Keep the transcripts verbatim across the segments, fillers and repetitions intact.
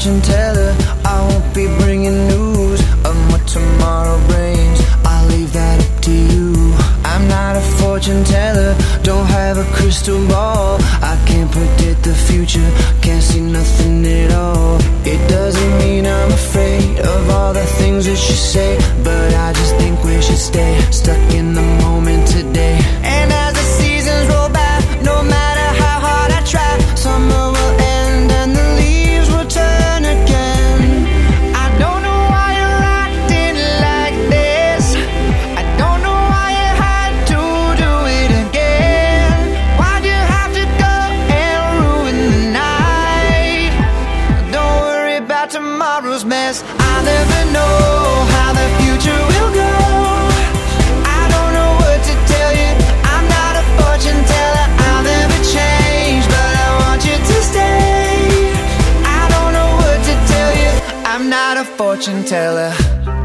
fortune teller. I won't be bringing news of what tomorrow brings. I'll leave that up to you. I'm not a fortune teller, don't have a crystal ball. I can't predict the future, can't see nothing at all. It doesn't mean I'm afraid of all the things that you say, but I just think we should stay stuck in the moment today. And as the seasons roll by, no matter how hard I try, summer will end and the leaves will turn again. I don't know why you're acting like this. I don't know why you had to do it again. Why'd you have to go and ruin the night? Don't worry about tomorrow's mess. I'll never know how the future will go. I don't know what to tell you, I'm not a fortune teller. I'll never change, but I want you to stay. I don't know what to tell you, I'm not a fortune teller.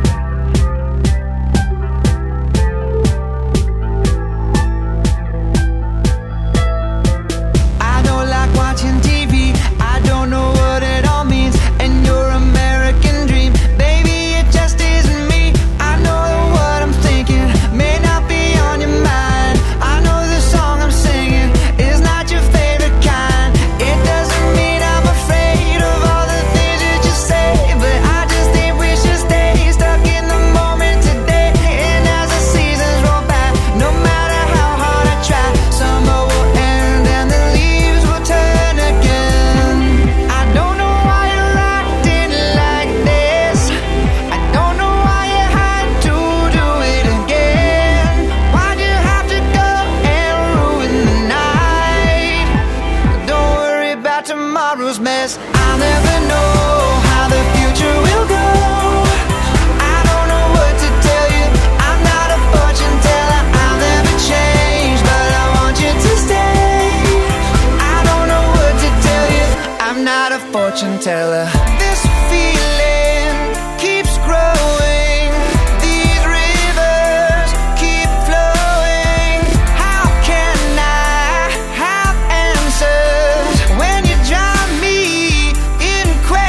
I don't like watching T V, I don't know what it all means. And your American dream, baby, it just isn't me. I know what I'm thinking may not be on your mind. I know the song I'm singing is not your favorite kind. It doesn't mean I'm afraid of all the things that you say, but I just think we should stay stuck in the moment today. And as the seasons roll by, no matter how hard I try, summer will end and the leaves will turn again. I don't know why you're acting like this. I don't know why you had to do it again. Why'd you have to go and ruin the night? Don't worry about tomorrow's mess. I'll never know how the future will go. I don't know what to tell you, I'm not a fortune teller. I'll never change, but I want you to stay. I don't know what to tell you, I'm not a fortune teller. This feeling keeps growing, these rivers keep flowing. How can I have answers when you drive me in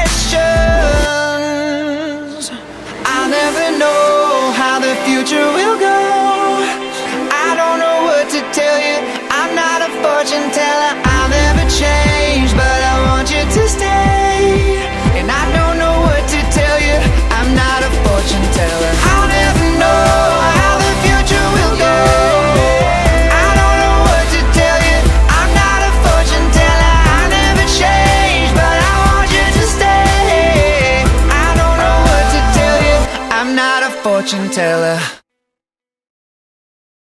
questions? I'll never know how the future will go. I don't know what to tell you, I'm not a fortune teller. I'll never change, but I want you to stay. And I don't know what to tell you, I'm not a fortune teller. I'll never know how the future will go. I don't know what to tell you, I'm not a fortune teller. I'll never change, but I want you to stay. I don't know what to tell you, I'm not a fortune teller.